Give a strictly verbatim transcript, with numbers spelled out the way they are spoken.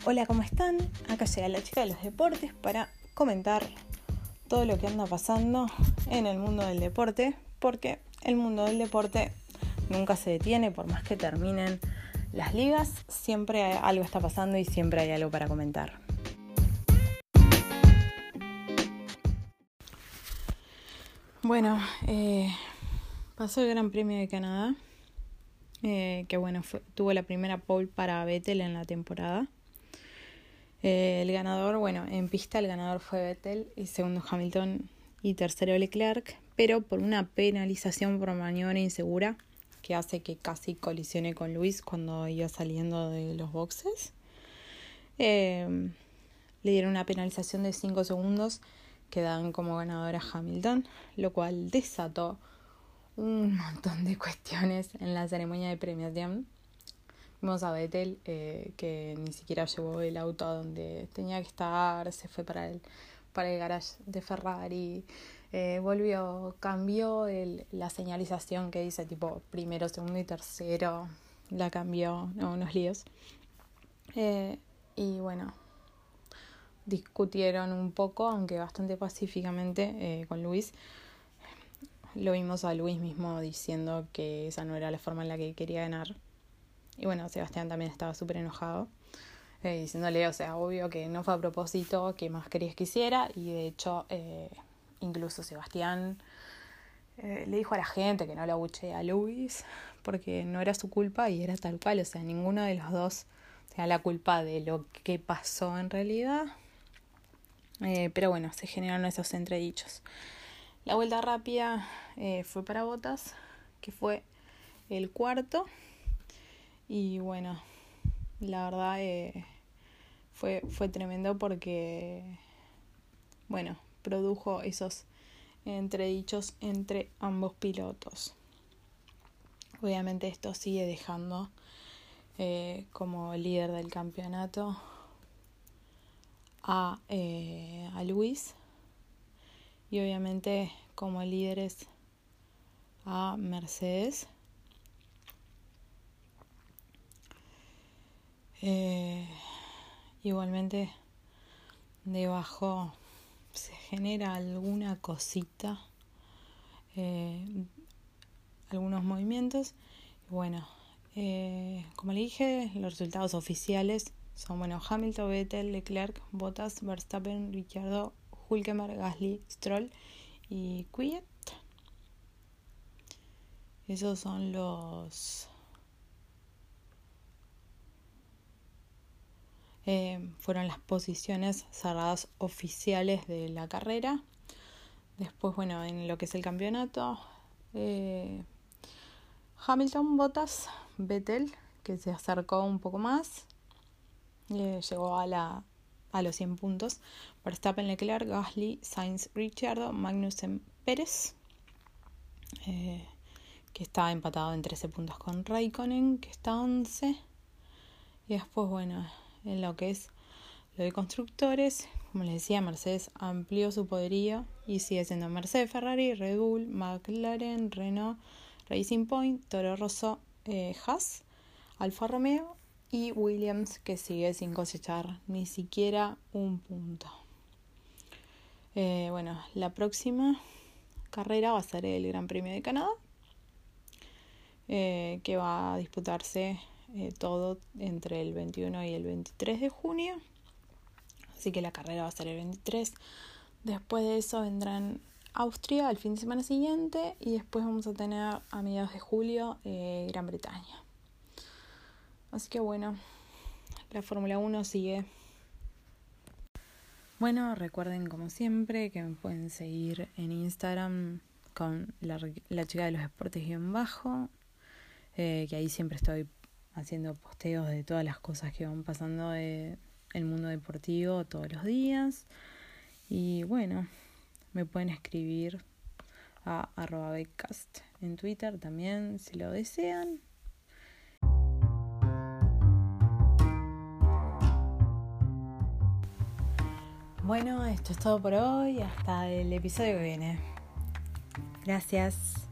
Hola, ¿cómo están? Acá llega la chica de los deportes para comentar todo lo que anda pasando en el mundo del deporte, porque el mundo del deporte nunca se detiene, por más que terminen las ligas, siempre algo está pasando y siempre hay algo para comentar. Bueno, eh, pasó el Gran Premio de Canadá, eh, que bueno, fue, tuvo la primera pole para Vettel en la temporada. Eh, el ganador, bueno, en pista el ganador fue Vettel y segundo Hamilton y tercero Leclerc, pero por una penalización por maniobra insegura que hace que casi colisione con Lewis cuando iba saliendo de los boxes. Eh, le dieron una penalización de cinco segundos que dan como ganador a Hamilton, lo cual desató un montón de cuestiones en la ceremonia de premiación. Vimos a Vettel eh, que ni siquiera llevó el auto a donde tenía que estar, se fue para el, para el garage de Ferrari, eh, volvió, cambió el, la señalización que dice tipo primero, segundo y tercero, la cambió, no, unos líos. Eh, y bueno, discutieron un poco, aunque bastante pacíficamente, eh, con Luis. Lo vimos a Luis mismo diciendo que esa no era la forma en la que quería ganar. Y bueno, Sebastián también estaba súper enojado, eh, diciéndole, o sea, obvio que no fue a propósito, que más querías que hiciera. Y de hecho, eh, incluso Sebastián eh, le dijo a la gente que no lo abuchee a Luis, porque no era su culpa y era tal cual, o sea, ninguno de los dos tenía la culpa de lo que pasó en realidad. Eh, pero bueno, se generaron esos entredichos. La vuelta rápida eh, fue para Bottas, que fue el cuarto. Y bueno, la verdad eh, fue, fue tremendo porque, bueno, produjo esos entredichos entre ambos pilotos. Obviamente esto sigue dejando eh, como líder del campeonato a, eh, a Luis y obviamente como líderes a Mercedes. Eh, igualmente debajo se genera alguna cosita, eh, algunos movimientos. Y bueno, eh, como le dije, los resultados oficiales son bueno, Hamilton, Vettel, Leclerc, Bottas, Verstappen, Ricciardo, Hülkenberg, Gasly, Stroll y Kvyat. Esos son los Eh, fueron las posiciones cerradas oficiales de la carrera. Después, bueno, en lo que es el campeonato, eh, Hamilton, Bottas, Vettel, que se acercó un poco más, eh, llegó a la a los cien puntos. Verstappen, Leclerc, Gasly, Sainz, Ricciardo, Magnussen, Pérez, eh, que está empatado en trece puntos con Raikkonen, que está once. Y después, bueno, en lo que es lo de constructores, como les decía, Mercedes amplió su poderío y sigue siendo Mercedes, Ferrari, Red Bull, McLaren, Renault, Racing Point, Toro Rosso, eh, Haas, Alfa Romeo y Williams, que sigue sin cosechar ni siquiera un punto. Eh, bueno, la próxima carrera va a ser el Gran Premio de Canadá, eh, que va a disputarse Eh, todo entre el veintiuno y el veintitrés de junio, así que la carrera va a ser el veintitrés. Después de eso vendrán Austria el fin de semana siguiente y después vamos a tener a mediados de julio eh, Gran Bretaña. Así que bueno, la Fórmula uno sigue. Bueno, recuerden como siempre que me pueden seguir en Instagram con la, la chica de los deportes guión bajo, eh, que ahí siempre estoy haciendo posteos de todas las cosas que van pasando de el mundo deportivo todos los días. Y bueno, me pueden escribir a arroba becast en Twitter también si lo desean. Bueno, esto es todo por hoy. Hasta el episodio que viene. Gracias.